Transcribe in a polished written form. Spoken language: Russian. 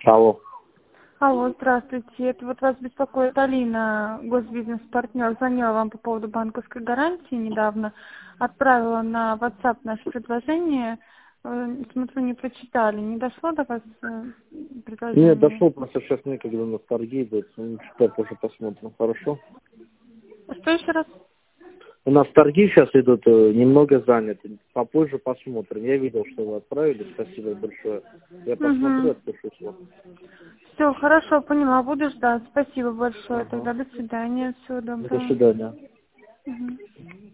Алло. Алло, здравствуйте. Это вот вас беспокоит Алина, госбизнес-партнер. Звонила вам по поводу банковской гарантии недавно. Отправила на WhatsApp наше предложение. Смотрю, не прочитали. Не дошло до вас предложение? Нет, дошло, просто сейчас некогда у нас торги идут. Ну, читать тоже посмотрим, хорошо? Что еще раз? У нас торги сейчас идут, немного заняты. Попозже посмотрим. Я видел, что вы отправили. Спасибо большое. Я посмотрю, отпишусь вам. Все, хорошо, поняла. Буду ждать. Спасибо большое. Ага. Тогда до свидания. Всего До доброго. свидания. Мгм.